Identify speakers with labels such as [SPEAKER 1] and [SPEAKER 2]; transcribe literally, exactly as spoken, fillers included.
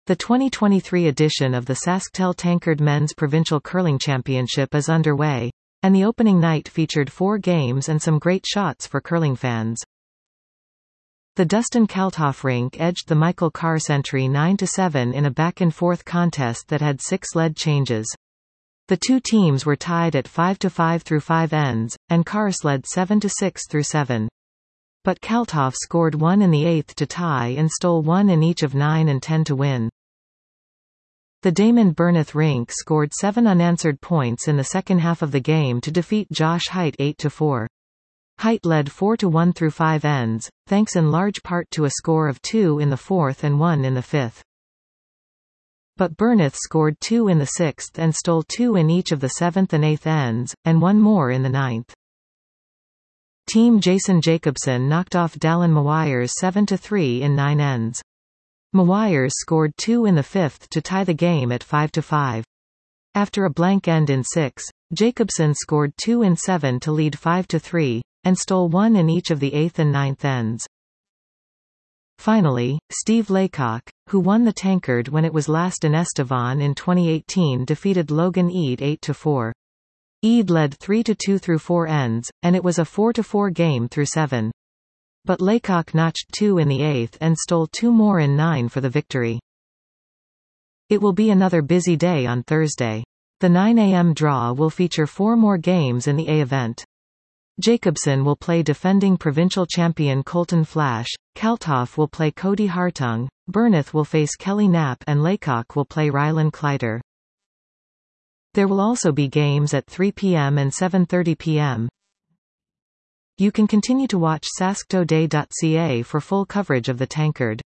[SPEAKER 1] The twenty twenty-three edition of the SaskTel Tankard Men's Provincial Curling Championship is underway, and the opening night featured four games and some great shots for curling fans. The Dustin Kalthoff rink edged the Michael Kars entry nine to seven in a back-and-forth contest that had six lead changes. The two teams were tied at five to five through five ends, and Kars led seven to six through seven. But Kalthoff scored one in the eighth to tie and stole one in each of nine and ten to win. The Damon Burneth rink scored seven unanswered points in the second half of the game to defeat Josh Height eight to four. Height led four to one through five ends, thanks in large part to a score of two in the fourth and one in the fifth. But Burneth scored two in the sixth and stole two in each of the seventh and eighth ends, and one more in the ninth. Team Jason Jacobson knocked off Dallin Mawires seven to three in nine ends. Mawires scored two in the fifth to tie the game at five to five. After a blank end in six, Jacobson scored two in seven to lead five to three, and stole one in each of the eighth and ninth ends. Finally, Steve Laycock, who won the Tankard when it was last in Estevan in twenty eighteen, defeated Logan Eade eight to four. Eade led three to two through four ends, and it was a four to four game through seven. But Laycock notched two in the eighth and stole two more in nine for the victory. It will be another busy day on Thursday. The nine a m draw will feature four more games in the A event. Jacobson will play defending provincial champion Colton Flash, Kalthoff will play Cody Hartung, Burneth will face Kelly Knapp, and Laycock will play Rylan Kleider. There will also be games at three p m and seven thirty p m You can continue to watch sask today dot c a for full coverage of the Tankard.